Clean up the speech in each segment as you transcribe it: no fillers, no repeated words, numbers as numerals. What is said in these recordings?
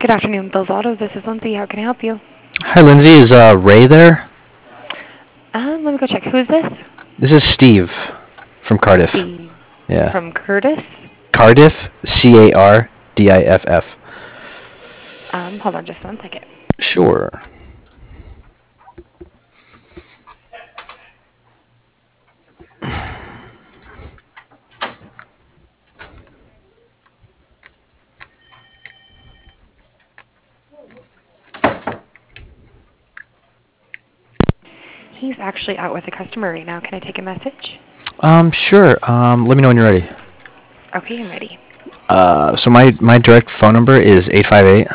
Good afternoon, Bill's Auto. This is Lindsay. How can I help you? Hi, Lindsay. Is Ray there? Let me go check. Who is this? This is Steve from Cardiff. Steve Yeah. from Curtis. Cardiff, Cardiff. Hold on just 1 second. Sure. He's actually out with a customer right now. Can I take a message? Sure. Let me know when you're ready. Okay, I'm ready. So my direct phone number is 858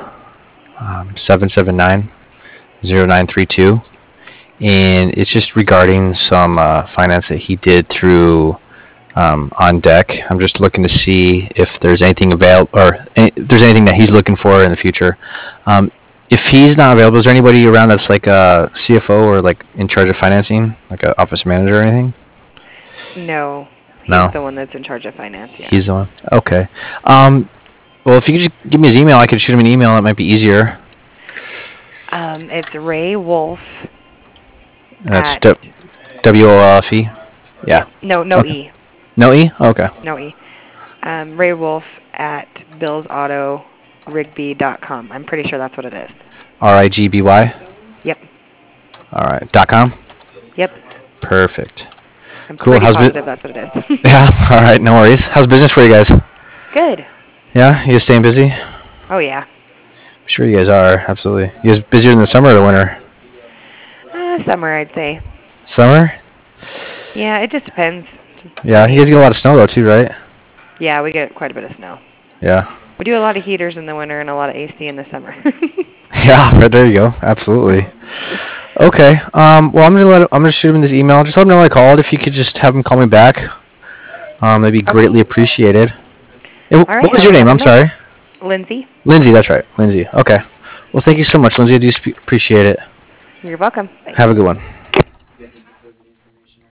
779 0932, and it's just regarding some finance that he did through On Deck. I'm just looking to see if there's anything available, or if there's anything that he's looking for in the future. If he's not available, is there anybody around that's like a CFO or like in charge of financing, like an office manager or anything? No, he's No. the one that's in charge of finance. Yeah. He's the one. Okay. Well, if you could just give me his email, I could shoot him an email. It might be easier. It's Ray Wolf. That's at- WOLFE. Yeah. No Okay. E. No E? Okay. No E. Ray Wolf at billsautorigby.com. I'm pretty sure that's what it is. RIGBY? Yep. All right. .com? Yep. Perfect. I'm Cool. pretty How's positive that's what it is. Yeah. All right. No worries. How's business for you guys? Good. Yeah. You guys staying busy? Oh, yeah. I'm sure you guys are. Absolutely. You guys busier in the summer or the winter? Summer, I'd say. Summer? Yeah, it just depends. Yeah. You guys get a lot of snow though too, right? Yeah, we get quite a bit of snow. Yeah. We do a lot of heaters in the winter and a lot of AC in the summer. Yeah. Right there you go. Absolutely. Okay. Well, I'm gonna shoot him this email. Just let him know I called. If you could just have him call me back, that'd be greatly appreciated. And All right, what was your name? I'm sorry. Lindsay. Lindsay. That's right. Lindsay. Okay. Well, thank you so much, Lindsay. I do appreciate it. You're welcome. Bye. Have a good one.